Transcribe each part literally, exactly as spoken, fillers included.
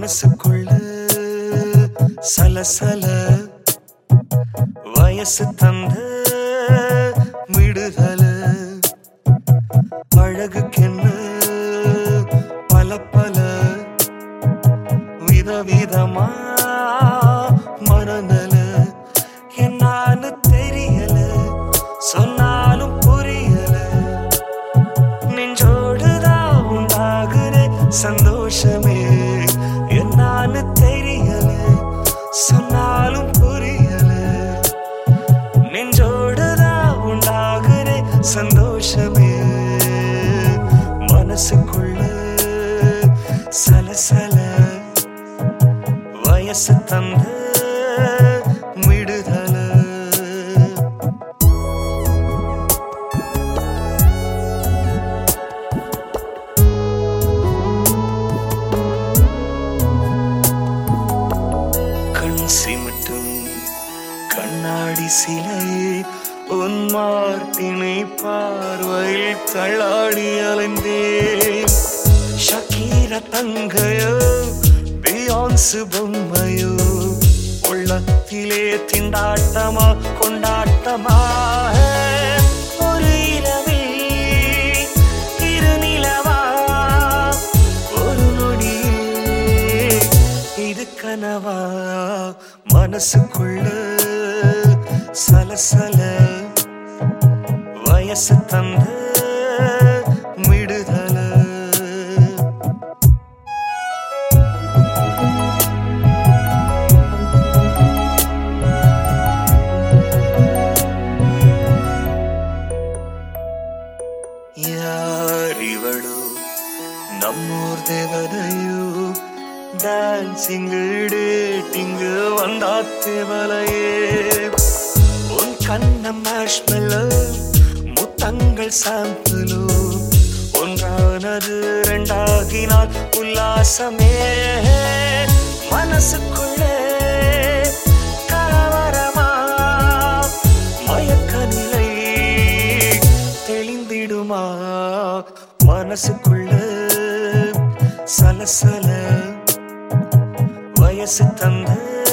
மனசுக்குள்ள சலசல வயசு தந்த விடுதல அழகுக்கென்ன பல பல விதவிதமா மனநல என்னான்னு தெரியல சொன்னாலும் புரியல நெஞ்சோடுதான் உண்டாகுற சந்தோஷமே என்னான்னு தெரியல சொன்னாலும் புரியல நெஞ்சோடுதான் உண்டாகுற சந்தோஷமே மனசுக்குள்ள சலசல வயசு தந்த விடுதல கண் சிமிட்டும் கண்ணாடி சிலையே உன் மார்பினை பார்வையில் தள்ளாடி அலைந்தேன் ஷக்கீர தங்கையோ பியான்சு பொம்மையோ உள்ளத்திலே திண்டாட்டமா கொண்டாட்டமா ஒரு இரவில் இருநிலவா ஒரு நொடியில் இது கனவா மனசுக்குள்ள சலசல வயசு தந்த விடுதல யாரிவளோ நம்மூர் தேவதையோ டான்சிங்கு டேட்டிங்கு வந்தா தேவலையே உன் கண்ண மாஷ்மெல்லோ முத்தங்கள் சாம்பிளோ ஒன்றானது ரெண்டாகினால் உல்லாசமே மனசுக்குள்ளே கலவரமா மயக்க நிலை தெளிந்திடுமா மனசுக்குள்ள சலசல வயசு தந்த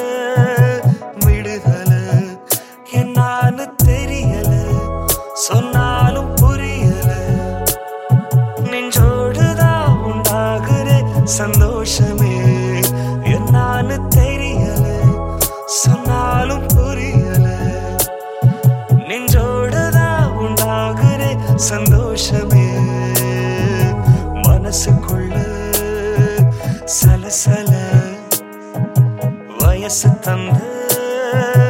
விடுதல என்னான்னு தெரியல சொன்னாலும் புரியல நெஞ்சோடுதான் உண்டாகுற சந்தோஷமே என்னான்னு தெரியல சொன்னாலும் புரியல நெஞ்சோடுதான் உண்டாகுற சந்தோஷமே மனசுக்குள்ள சலசல வயசு தந்த